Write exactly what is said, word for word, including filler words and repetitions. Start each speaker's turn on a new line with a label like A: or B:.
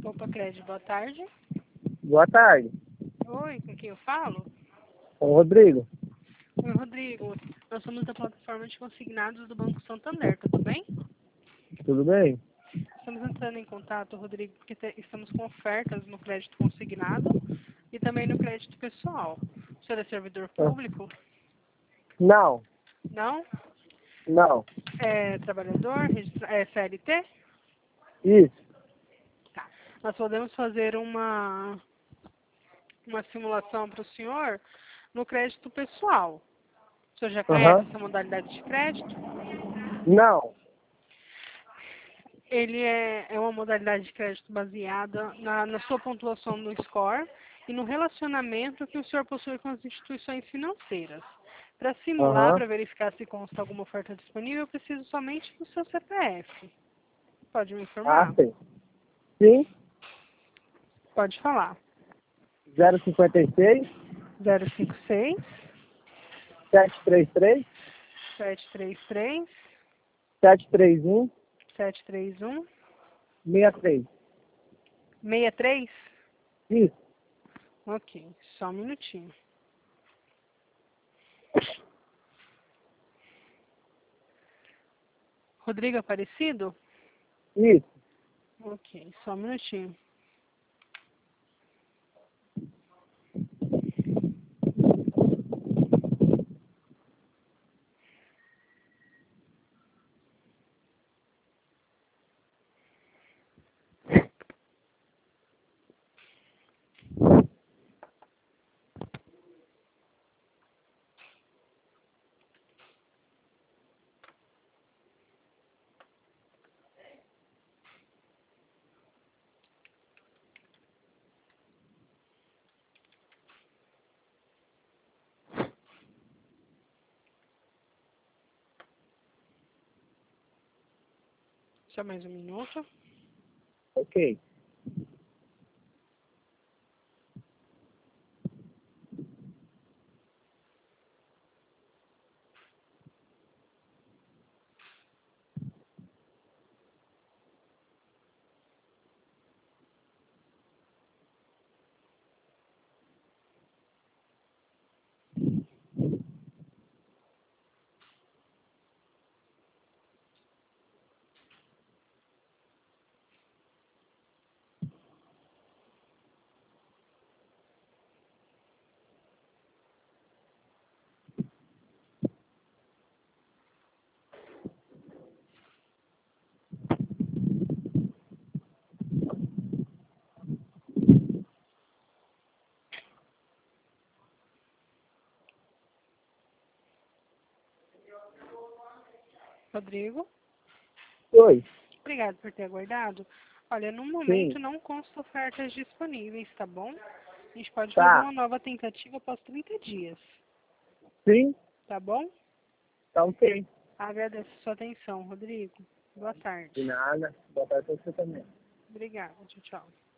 A: Opa, Crédito, boa tarde.
B: Boa tarde.
A: Oi, com quem eu falo?
B: Com o Rodrigo.
A: Oi, Rodrigo. Nós somos da plataforma de consignados do Banco Santander, tudo bem?
B: Tudo bem?
A: Estamos entrando em contato, Rodrigo, porque te- estamos com ofertas no crédito consignado e também no crédito pessoal. O senhor é servidor
B: Ah,
A: público?
B: Não,
A: Não?
B: não.
A: É trabalhador? Registra- É C L T?
B: Isso.
A: Tá. Nós podemos fazer uma, uma simulação para o senhor no crédito pessoal. O senhor já conhece
B: Aham.
A: essa modalidade de crédito?
B: Não.
A: Ele é, é uma modalidade de crédito baseada na, na sua pontuação no score e no relacionamento que o senhor possui com as instituições financeiras. Para simular,
B: Aham.
A: para verificar se consta alguma oferta disponível, eu preciso somente do seu C P F. Pode me
B: Ah,
A: informar?
B: sim. Sim.
A: Pode falar.
B: zero cinquenta e seis,
A: zero cinco seis,
B: sete três três,
A: sete três três,
B: sete três um,
A: sete três um,
B: seis três.
A: seis três.
B: Isso.
A: Ok, só um minutinho. Rodrigo Aparecido?
B: Isso.
A: Ok, só um minutinho. Só mais um minuto.
B: Ok.
A: Rodrigo,
B: Oi.
A: obrigado por ter aguardado. Olha, no momento
B: Sim.
A: não consta ofertas disponíveis, tá bom? A gente pode fazer
B: Tá.
A: uma nova tentativa após trinta dias,
B: Sim.
A: tá bom?
B: Tá ok.
A: Agradeço a sua atenção, Rodrigo. Boa
B: De
A: tarde.
B: nada. Boa tarde pra você também.
A: Obrigada. Tchau, tchau.